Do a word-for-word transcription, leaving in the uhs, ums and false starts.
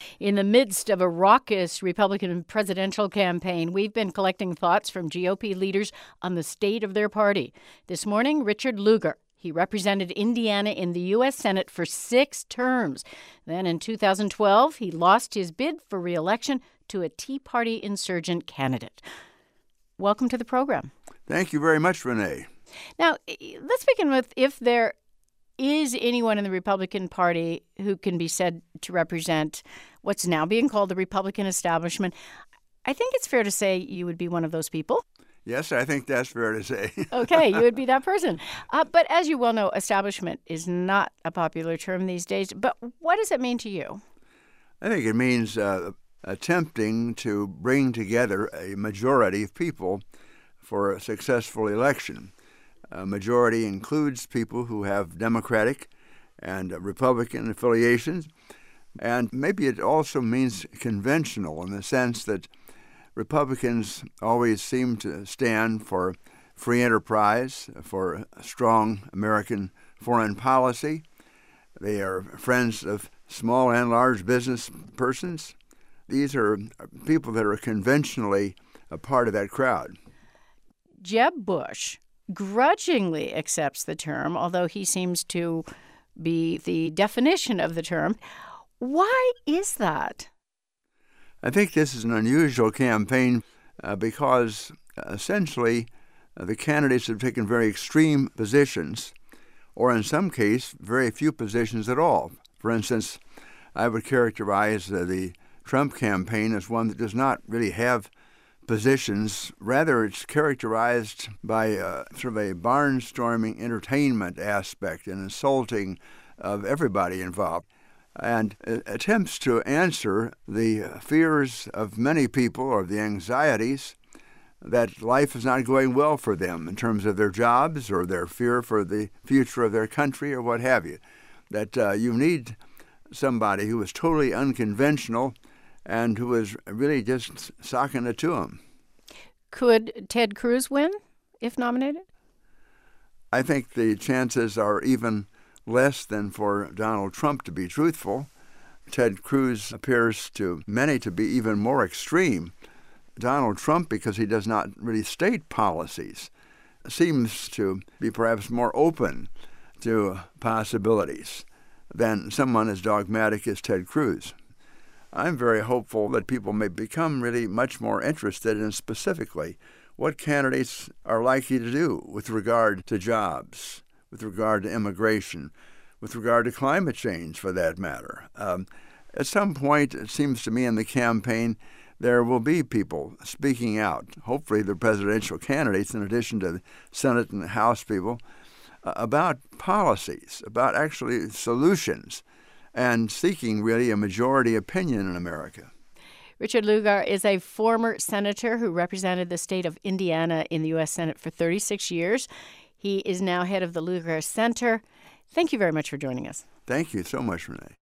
In the midst of a raucous Republican presidential campaign, we've been collecting thoughts from G O P leaders on the state of their party. This morning, Richard Lugar. He represented Indiana in the U S Senate for six terms. Then in two thousand twelve, he lost his bid for re-election to a Tea Party insurgent candidate. Welcome to the program. Thank you very much, Renee. Now, let's begin with if there is anyone in the Republican Party who can be said to represent what's now being called the Republican establishment. I think it's fair to say you would be one of those people. Yes, I think that's fair to say. Okay, you would be that person. Uh, but as you well know, establishment is not a popular term these days. But what does it mean to you? I think it means uh, attempting to bring together a majority of people for a successful election. A majority includes people who have Democratic and Republican affiliations. And maybe it also means conventional in the sense that Republicans always seem to stand for free enterprise, for strong American foreign policy. They are friends of small and large business persons. These are people that are conventionally a part of that crowd. Jeb Bush grudgingly accepts the term, although he seems to be the definition of the term. Why is that? I think this is an unusual campaign uh, because uh, essentially uh, the candidates have taken very extreme positions, or in some case, very few positions at all. For instance, I would characterize uh, the Trump campaign as one that does not really have positions. Rather, it's characterized by uh, sort of a barnstorming entertainment aspect and insulting of everybody involved, and uh, attempts to answer the fears of many people or the anxieties that life is not going well for them in terms of their jobs or their fear for the future of their country or what have you. That uh, you need somebody who is totally unconventional and who is really just socking it to him. Could Ted Cruz win if nominated? I think the chances are even less than for Donald Trump, to be truthful. Ted Cruz appears to many to be even more extreme. Donald Trump, because he does not really state policies, seems to be perhaps more open to possibilities than someone as dogmatic as Ted Cruz. I'm very hopeful that people may become really much more interested in specifically what candidates are likely to do with regard to jobs, with regard to immigration, with regard to climate change, for that matter. Um, at some point, it seems to me in the campaign, there will be people speaking out, hopefully the presidential candidates, in addition to the Senate and the House people, uh, about policies, about actually solutions, and seeking really a majority opinion in America. Richard Lugar is a former senator who represented the state of Indiana in the U S Senate for thirty-six years. He is now head of the Lugar Center. Thank you very much for joining us. Thank you so much, Renee.